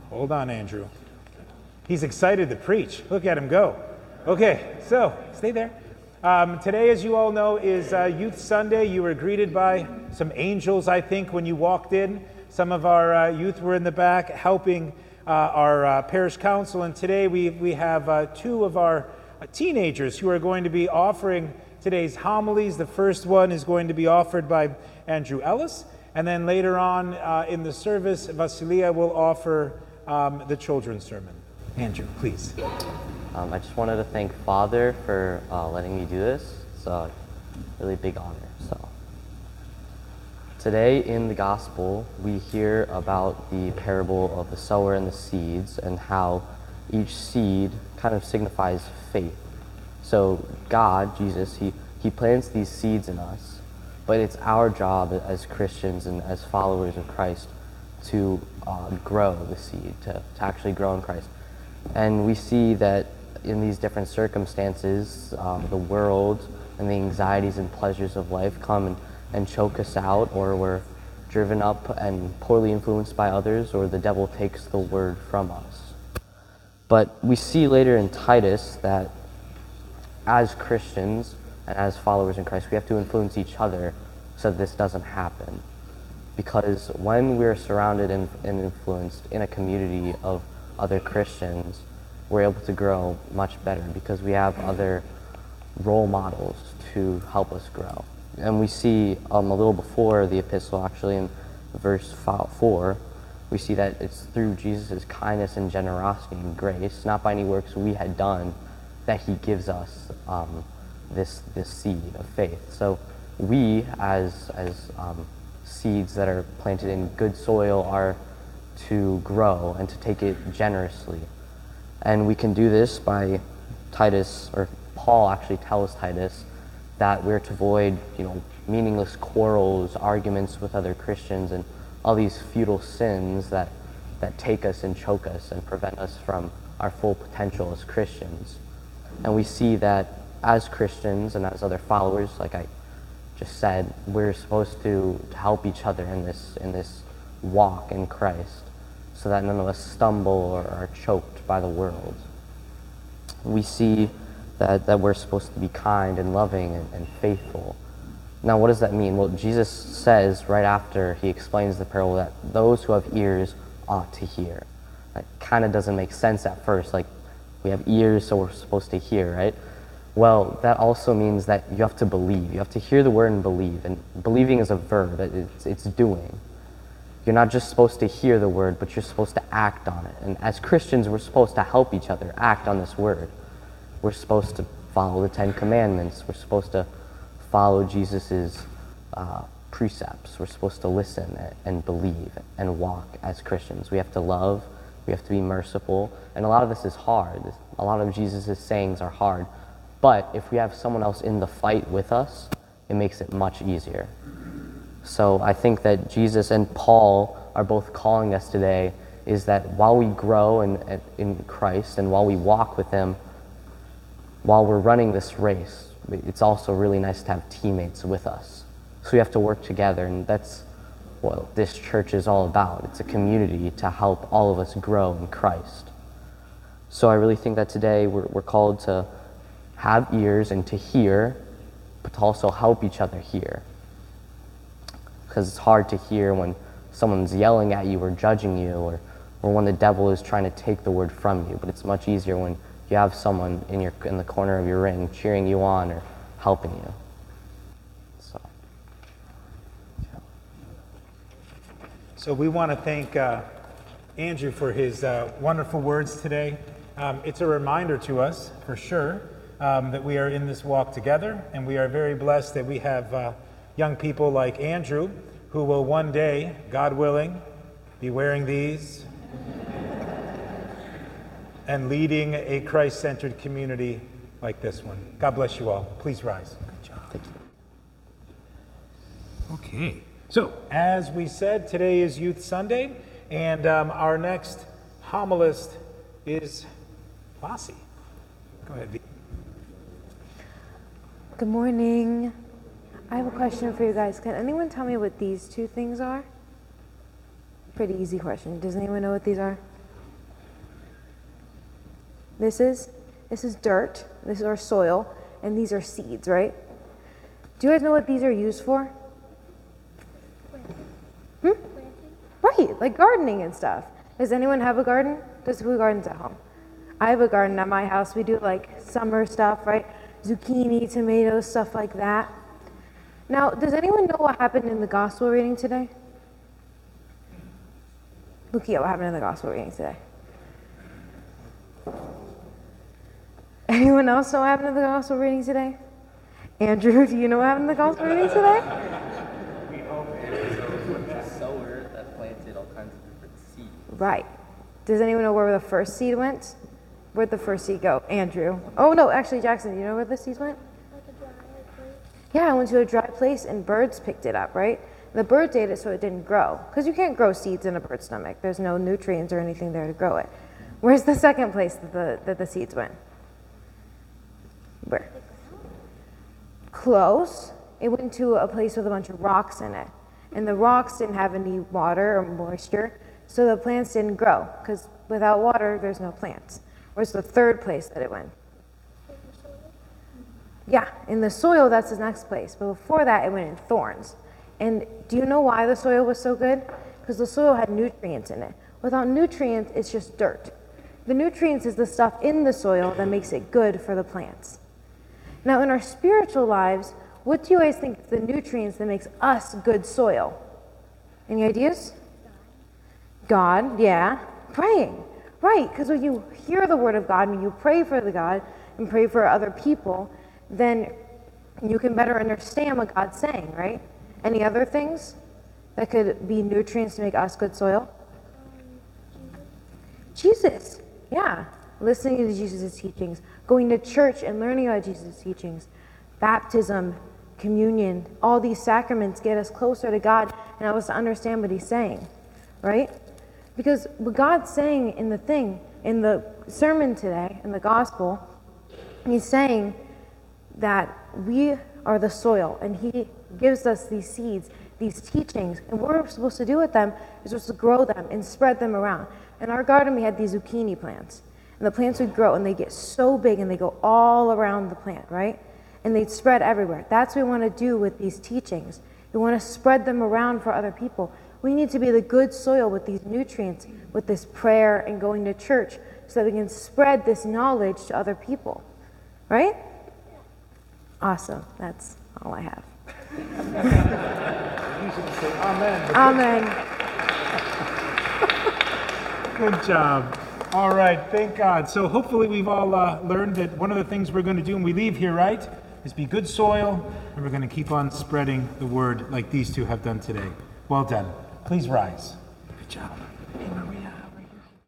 Hold on, Andrew. He's excited to preach. Look at him go. Okay, so stay there. Today, as you all know, is Youth Sunday. You were greeted by some angels, I think, when you walked in. Some of our youth were in the back helping our parish council. And today we have two of our teenagers who are going to be offering today's homilies. The first one is going to be offered by Andrew Ellis. And then later on in the service, Vasilia will offer the children's sermon. Andrew, please. I just wanted to thank Father for letting me do this. It's a really big honor. So today in the gospel, we hear about the parable of the sower and the seeds and how each seed kind of signifies faith. So God, Jesus, he plants these seeds in us, but it's our job as Christians and as followers of Christ to grow the seed, to actually grow in Christ. And we see that in these different circumstances, the world and the anxieties and pleasures of life come and choke us out, or we're driven up and poorly influenced by others, or the devil takes the word from us. But we see later in Titus that as Christians and as followers in Christ, we have to influence each other so that this doesn't happen. Because when we're surrounded and influenced in a community of other Christians, we're able to grow much better because we have other role models to help us grow. And we see a little before the epistle, actually in verse 4, we see that it's through Jesus' kindness and generosity and grace, not by any works we had done, that he gives us this seed of faith. So we, as seeds that are planted in good soil, are to grow and to take it generously. And we can do this by Titus, or Paul actually tells Titus that we're to avoid, meaningless quarrels, arguments with other Christians, and all these futile sins that take us and choke us and prevent us from our full potential as Christians. And we see that as Christians and as other followers, like I just said, we're supposed to help each other in this walk in Christ, so that none of us stumble or are choked by the world. We see that we're supposed to be kind and loving and faithful. Now, what does that mean? Well, Jesus says right after he explains the parable that those who have ears ought to hear. That kind of doesn't make sense at first, like we have ears so we're supposed to hear, right? Well, that also means that you have to believe. You have to hear the word and believe. And believing is a verb, it's doing. You're not just supposed to hear the word, but you're supposed to act on it. And as Christians, we're supposed to help each other act on this word. We're supposed to follow the 10 Commandments. We're supposed to follow Jesus's precepts. We're supposed to listen and believe and walk as Christians. We have to love. We have to be merciful. And a lot of this is hard. A lot of Jesus's sayings are hard. But if we have someone else in the fight with us, it makes it much easier. So I think that Jesus and Paul are both calling us today is that while we grow in Christ and while we walk with him, while we're running this race, it's also really nice to have teammates with us. So we have to work together, and that's what this church is all about. It's a community to help all of us grow in Christ. So I really think that today we're called to have ears and to hear, but to also help each other hear. Because it's hard to hear when someone's yelling at you or judging you, or when the devil is trying to take the word from you. But it's much easier when you have someone in the corner of your ring cheering you on or helping you. So we want to thank Andrew for his wonderful words today. It's a reminder to us, for sure, that we are in this walk together, and we are very blessed that we have young people like Andrew, who will one day, God willing, be wearing these and leading a Christ-centered community like this one. God bless you all. Please rise. Good job. Thank you. Okay. So, as we said, today is Youth Sunday, and our next homilist is Vasi. Go ahead, V. Good morning. I have a question for you guys. Can anyone tell me what these two things are? Pretty easy question. Does anyone know what these are? This is dirt. This is our soil, and these are seeds, right? Do you guys know what these are used for? Right, like gardening and stuff. Does anyone have a garden? Who gardens at home? I have a garden at my house. We do like summer stuff, right? Zucchini, tomatoes, stuff like that. Now, does anyone know what happened in the gospel reading today? Lucia, what happened in the gospel reading today? Anyone else know what happened in the gospel reading today? Andrew, do you know what happened in the gospel reading today? Sower that planted all kinds of different seeds. Right. Does anyone know where the first seed went? Where'd the first seed go? Andrew. Oh, no, actually, Jackson, do you know where the seeds went? Yeah, I went to a dry place and birds picked it up, right? The birds ate it so it didn't grow. Because you can't grow seeds in a bird's stomach. There's no nutrients or anything there to grow it. Where's the second place that the seeds went? Where? Close. It went to a place with a bunch of rocks in it. And the rocks didn't have any water or moisture, so the plants didn't grow. Because without water, there's no plants. Where's the third place that it went? Yeah, in the soil, that's the next place. But before that, it went in thorns. And do you know why the soil was so good? Because the soil had nutrients in it. Without nutrients, it's just dirt. The nutrients is the stuff in the soil that makes it good for the plants. Now, in our spiritual lives, what do you guys think is the nutrients that makes us good soil? Any ideas? God, yeah. Praying. Right, because when you hear the word of God, when you pray for the God and pray for other people, then you can better understand what God's saying, right? Any other things that could be nutrients to make us good soil? Jesus, yeah. Listening to Jesus' teachings, going to church and learning about Jesus' teachings, baptism, communion, all these sacraments get us closer to God and help us to understand what he's saying, right? Because what God's saying in the sermon today, in the gospel, he's saying that we are the soil, and he gives us these seeds, these teachings, and what we're supposed to do with them is we're supposed to grow them and spread them around. In our garden, we had these zucchini plants, and the plants would grow, and they get so big, and they go all around the plant, right? And they'd spread everywhere. That's what we want to do with these teachings. We want to spread them around for other people. We need to be the good soil with these nutrients, with this prayer and going to church, so that we can spread this knowledge to other people, right? Awesome. That's all I have. You should say amen. Amen. Good job. All right, thank God. So hopefully we've all learned that one of the things we're going to do when we leave here, right, is be good soil, and we're going to keep on spreading the word like these two have done today. Well done. Please rise. Good job. Amen.